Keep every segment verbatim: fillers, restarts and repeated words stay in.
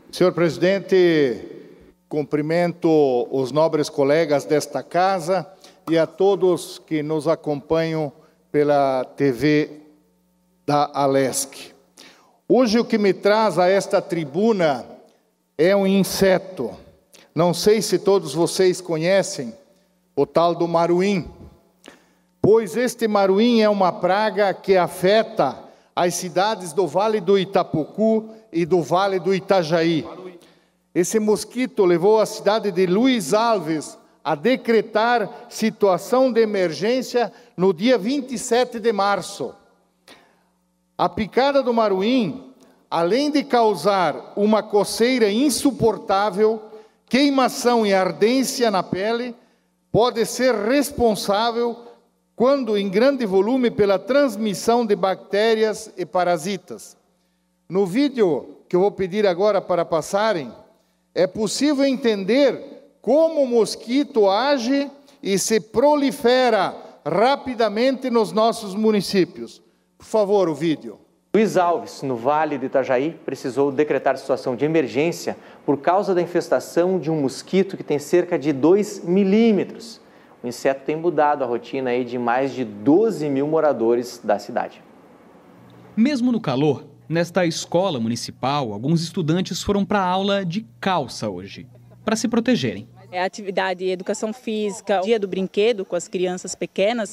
Senhor presidente, cumprimento os nobres colegas desta casa e a todos que nos acompanham pela T V da Alesc. Hoje o que me traz a esta tribuna é um inseto. Não sei se todos vocês conhecem o tal do maruim, pois este maruim é uma praga que afeta as cidades do Vale do Itapocu e do Vale do Itajaí. Esse mosquito levou a cidade de Luiz Alves a decretar situação de emergência no dia vinte e sete de março. A picada do maruim, além de causar uma coceira insuportável, queimação e ardência na pele, pode ser responsável, quando em grande volume, pela transmissão de bactérias e parasitas. No vídeo que eu vou pedir agora para passarem, é possível entender como o mosquito age e se prolifera rapidamente nos nossos municípios. Por favor, o vídeo. Luiz Alves, no Vale do Itajaí, precisou decretar situação de emergência por causa da infestação de um mosquito que tem cerca de dois milímetros. O inseto tem mudado a rotina aí de mais de doze mil moradores da cidade. Mesmo no calor, nesta escola municipal, alguns estudantes foram para a aula de calça hoje, para se protegerem. É atividade de educação física, dia do brinquedo com as crianças pequenas,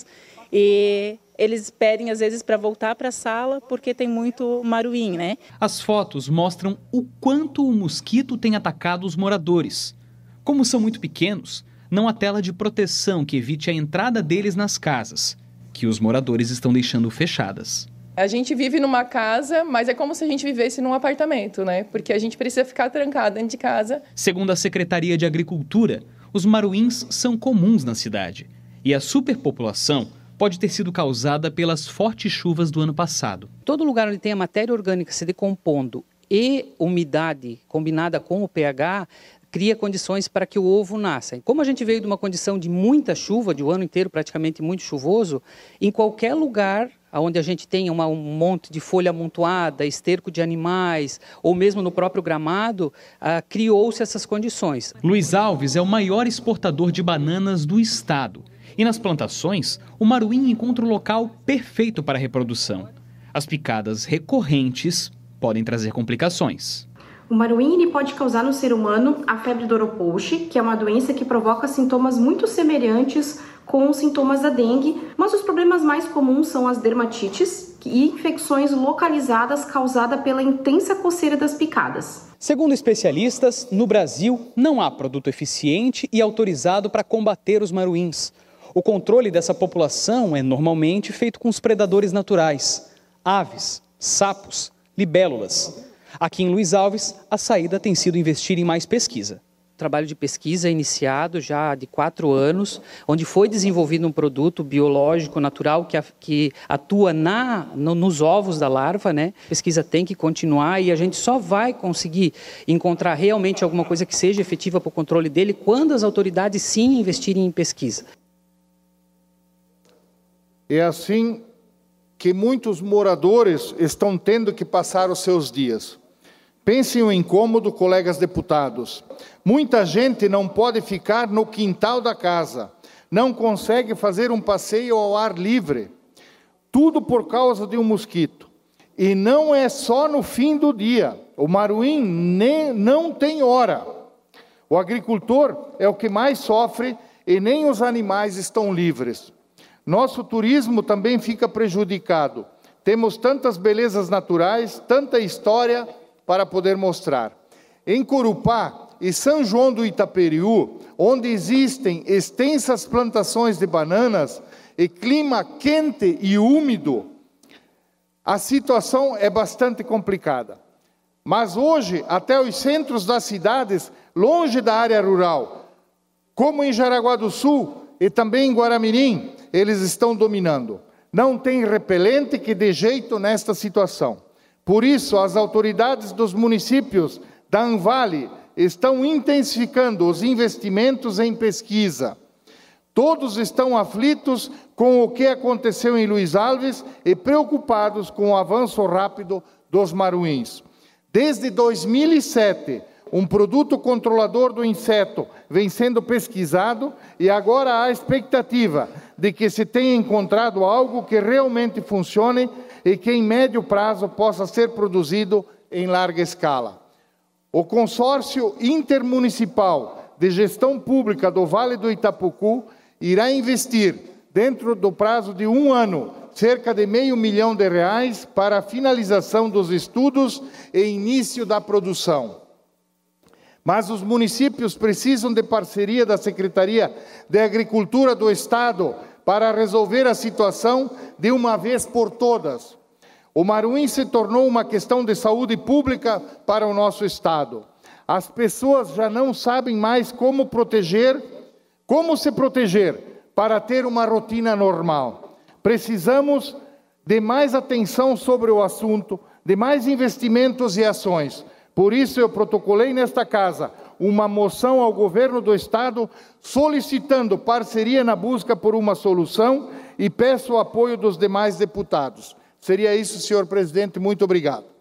e eles pedem às vezes para voltar para a sala porque tem muito maruim, né? As fotos mostram o quanto o mosquito tem atacado os moradores. Como são muito pequenos, não há tela de proteção que evite a entrada deles nas casas, que os moradores estão deixando fechadas. A gente vive numa casa, mas é como se a gente vivesse num apartamento, né? Porque a gente precisa ficar trancado dentro de casa. Segundo a Secretaria de Agricultura, os maruins são comuns na cidade e a superpopulação pode ter sido causada pelas fortes chuvas do ano passado. Todo lugar onde tem a matéria orgânica se decompondo e umidade combinada com o pH, cria condições para que o ovo nasça. Como a gente veio de uma condição de muita chuva, de um ano inteiro praticamente muito chuvoso, em qualquer lugar onde a gente tem uma, um monte de folha amontoada, esterco de animais, ou mesmo no próprio gramado, ah, criou-se essas condições. Luiz Alves é o maior exportador de bananas do estado. E nas plantações, o maruim encontra o local perfeito para a reprodução. As picadas recorrentes podem trazer complicações. O maruim ele pode causar no ser humano a febre do Oropouche, que é uma doença que provoca sintomas muito semelhantes com os sintomas da dengue, mas os problemas mais comuns são as dermatites e infecções localizadas causadas pela intensa coceira das picadas. Segundo especialistas, no Brasil não há produto eficiente e autorizado para combater os maruins. O controle dessa população é normalmente feito com os predadores naturais, aves, sapos, libélulas. Aqui em Luiz Alves, a saída tem sido investir em mais pesquisa. O trabalho de pesquisa é iniciado já de quatro anos, onde foi desenvolvido um produto biológico natural que, que atua na, no, nos ovos da larva, né? A pesquisa tem que continuar e a gente só vai conseguir encontrar realmente alguma coisa que seja efetiva para o controle dele quando as autoridades sim investirem em pesquisa. É assim que muitos moradores estão tendo que passar os seus dias. Pensem o incômodo, colegas deputados. Muita gente não pode ficar no quintal da casa, não consegue fazer um passeio ao ar livre. Tudo por causa de um mosquito. E não é só no fim do dia. O maruim nem, não tem hora. O agricultor é o que mais sofre e nem os animais estão livres. Nosso turismo também fica prejudicado. Temos tantas belezas naturais, tanta história para poder mostrar. Em Corupá e São João do Itaperiú, onde existem extensas plantações de bananas e clima quente e úmido, a situação é bastante complicada. Mas hoje, até os centros das cidades, longe da área rural, como em Jaraguá do Sul e também em Guaramirim, eles estão dominando. Não tem repelente que dê jeito nesta situação. Por isso, as autoridades dos municípios da Anvale estão intensificando os investimentos em pesquisa. Todos estão aflitos com o que aconteceu em Luiz Alves e preocupados com o avanço rápido dos maruins. Desde dois mil e sete, um produto controlador do inseto vem sendo pesquisado e agora há a expectativa de que se tenha encontrado algo que realmente funcione e que em médio prazo possa ser produzido em larga escala. O consórcio intermunicipal de gestão pública do Vale do Itapucu irá investir, dentro do prazo de um ano, cerca de meio milhão de reais para a finalização dos estudos e início da produção. Mas os municípios precisam de parceria da Secretaria de Agricultura do Estado para resolver a situação de uma vez por todas. O maruim se tornou uma questão de saúde pública para o nosso Estado. As pessoas já não sabem mais como proteger, como se proteger para ter uma rotina normal. Precisamos de mais atenção sobre o assunto, de mais investimentos e ações. Por isso, eu protocolei nesta casa uma moção ao governo do Estado solicitando parceria na busca por uma solução e peço o apoio dos demais deputados. Seria isso, senhor presidente. Muito obrigado.